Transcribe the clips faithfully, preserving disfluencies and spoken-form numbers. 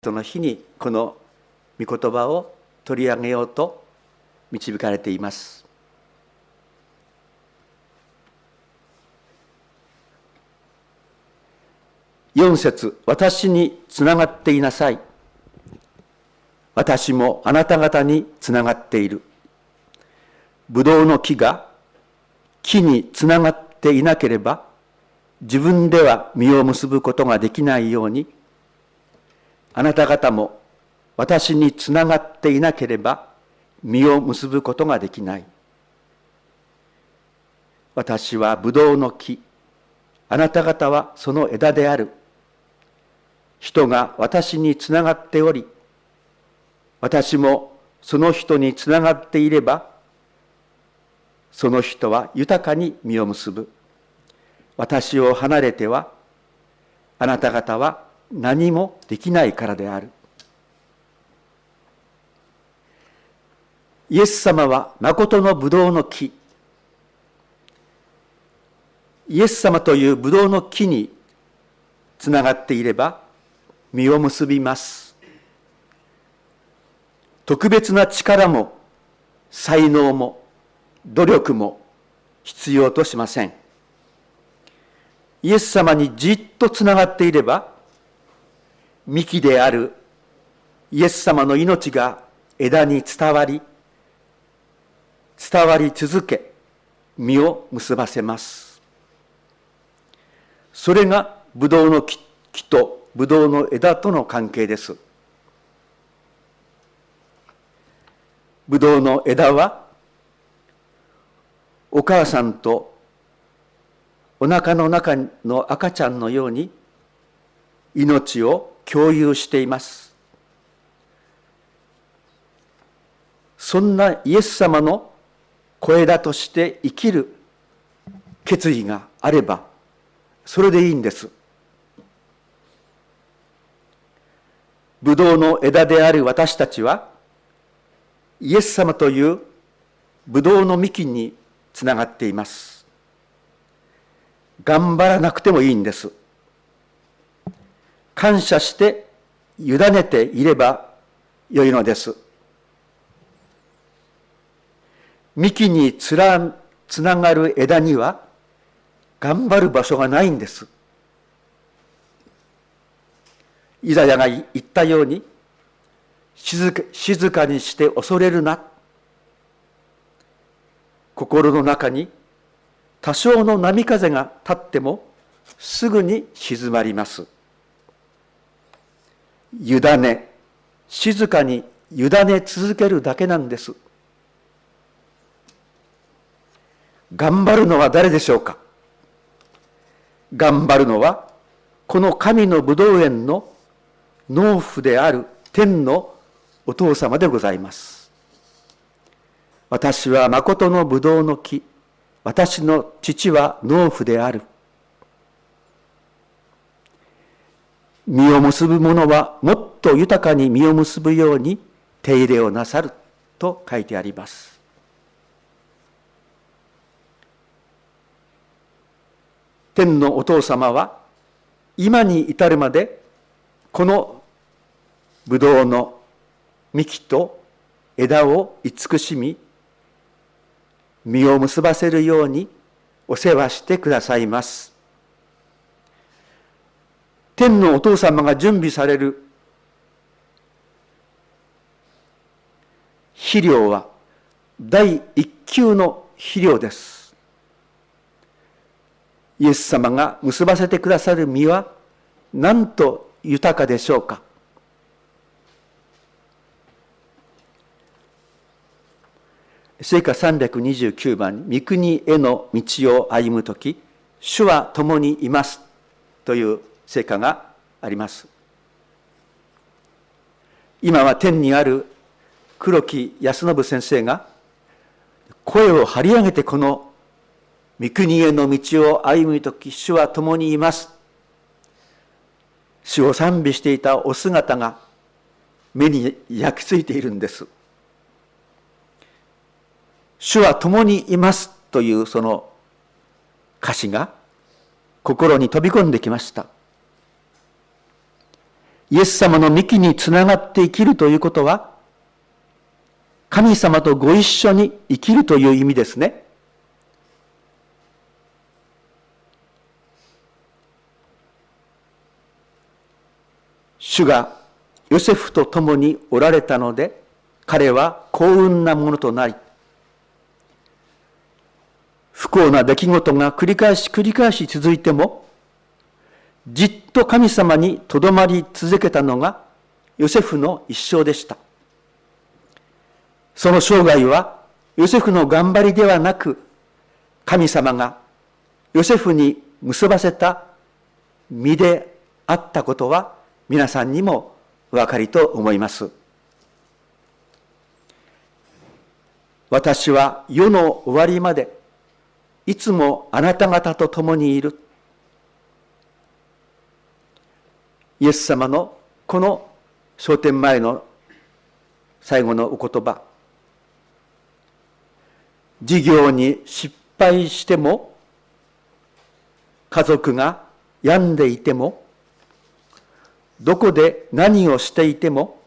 トの日にこの御言葉を取り上げようと導かれています。よん節、私につながっていなさい。私もあなた方につながっている。ぶどうの木が木につながっていなければ、自分では実を結ぶことができないように、あなた方も私につながっていなければ、実を結ぶことができない。私はぶどうの木、あなた方はその枝である。人が私につながっており、私もその人につながっていれば、その人は豊かに実を結ぶ。私を離れては、あなた方は何もできないからである。イエス様は誠のぶどうの木。イエス様というぶどうの木につながっていれば、実を結びます。特別な力も才能も努力も必要としません。イエス様にじっとつながっていれば、幹であるイエス様の命が枝に伝わり、伝わり続け、実を結ばせます。それがブドウの木とブドウの枝との関係です。ブドウの枝は、お母さんとお腹の中の赤ちゃんのように命を共有しています。そんなイエス様の子枝として生きる決意があれば、それでいいんです。ブドウの枝である私たちは、イエス様というブドウの幹につながっています。頑張らなくてもいいんです。感謝して委ねていればよいのです。幹につらつながる枝には頑張る場所がないんです。イザヤが言ったように、静か、静かにして恐れるな。心の中に多少の波風が立ってもすぐに静まります。委ね、静かに委ね続けるだけなんです。頑張るのは誰でしょうか。頑張るのはこの神の葡萄園の農夫である天のお父様でございます。私は誠の葡萄の木、私の父は農夫である。実を結ぶ者はもっと豊かに実を結ぶように手入れをなさると書いてあります。天のお父様は今に至るまでこの葡萄の幹と枝を慈しみ、実を結ばせるようにお世話してくださいます。天のお父様が準備される肥料は第一級の肥料です。イエス様が結ばせてくださる実はなんと豊かでしょうか。聖歌さんびゃくにじゅうきゅうばん、御国への道を歩むとき、主は共にいますという聖歌があります。今は天にある黒木康信先生が声を張り上げてこの御国への道を歩むとき、主は共にいます。主を賛美していたお姿が目に焼き付いているんです。主は共にいますというその歌詞が心に飛び込んできました。 イエス様の幹につながって生きるということは、神様とご一緒に生きるという意味ですね。主がヨセフと共におられたので、彼は幸運なものとなり、不幸な出来事が繰り返し繰り返し続いても、じっと神様にとどまり続けたのがヨセフの一生でした。その生涯はヨセフの頑張りではなく、神様がヨセフに結ばせた実であったことは皆さんにもお分かりと思います。私は世の終わりまでいつもあなた方と共にいる。イエス様のこの昇天前の最後のお言葉、事業に失敗しても、家族が病んでいても、どこで何をしていても、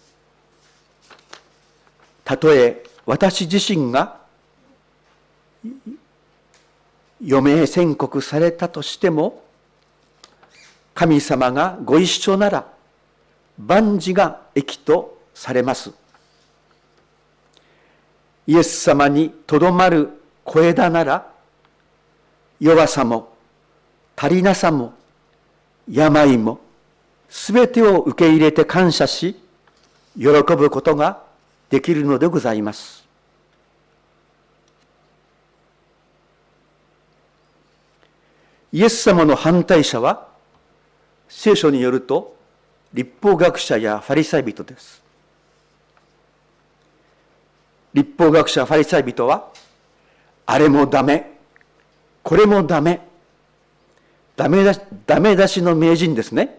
たとえ私自身が余命宣告されたとしても、神様がご一緒なら万事が益とされます。イエス様にとどまる小枝なら、弱さも足りなさも病もすべてを受け入れて感謝し、喜ぶことができるのでございます。イエス様の反対者は、聖書によると律法学者やファリサイ人です。律法学者ファリサイ人は、あれもダメ、これもダメ、ダメだダメ出しの名人ですね。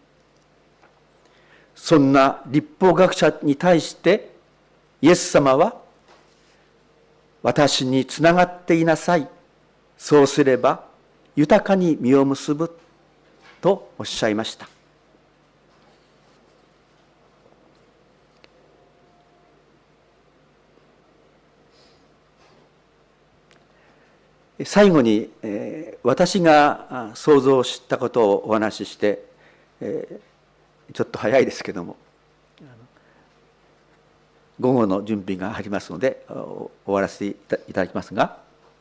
そんな律法学者に対してイエス様は、私につながっていなさい、そうすれば豊かに実を結ぶとおっしゃいました。最後に、えー、私が想像したことをお話しして、えー、ちょっと早いですけども、午後の準備がありますので終わらせていただきますが、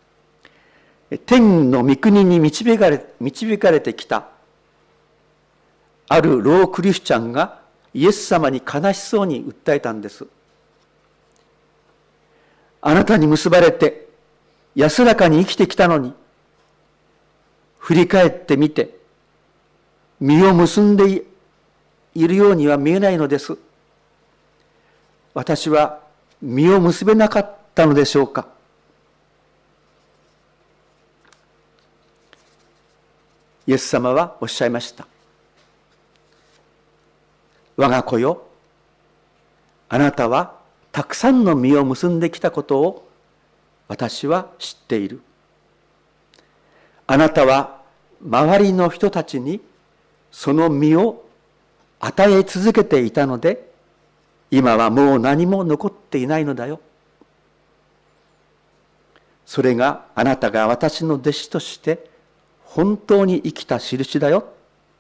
天の御国に導かれ、導かれてきたあるロークリスチャンがイエス様に悲しそうに訴えたんです。あなたに結ばれて安らかに生きてきたのに、振り返ってみて実を結んでいるようには見えないのです。私は実を結べなかったのでしょうか。イエス様はおっしゃいました。我が子よ、あなたはたくさんの実を結んできたことを私は知っている。あなたは周りの人たちにその実を与え続けていたので、今はもう何も残っていないのだよ。それがあなたが私の弟子として本当に生きた印だよ。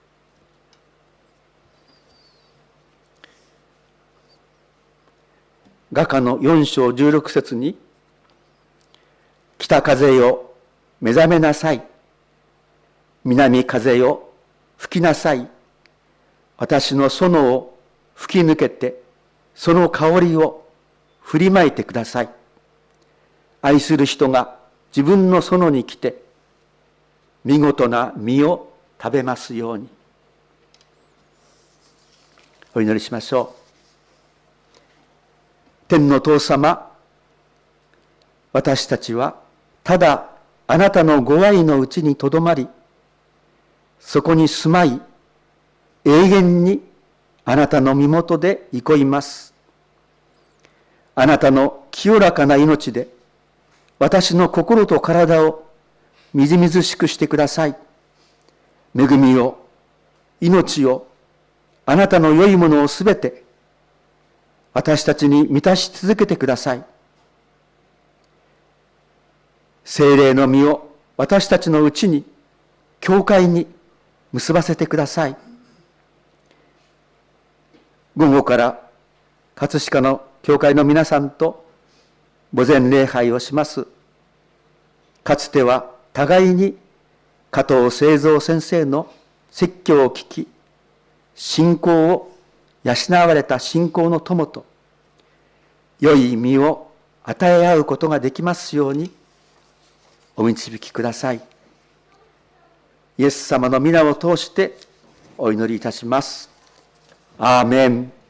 雅歌のよん章じゅうろく節に、北風よ目覚めなさい、南風よ吹きなさい、私の園を吹き抜けてその香りを振りまいてください。愛する人が自分の園に来て見事な実を食べますように。お祈りしましょう。天の父様、私たちはただあなたのご愛のうちにとどまり、そこに住まい、永遠にあなたの身元で憩います。あなたの清らかな命で私の心と体をみずみずしくしてください。恵みを、命を、 あなたの良いものをすべて私たちに満たし続けてください。聖霊の実を私たちのうちに、教会に結ばせてください。午後から葛飾の教会の皆さんと墓前礼拝をします。かつては互いに加藤清三先生の説教を聞き、信仰を養われた信仰の友と、良い実を与え合うことができますようにお導きください。イエス様の皆を通してお祈りいたします。アーメン。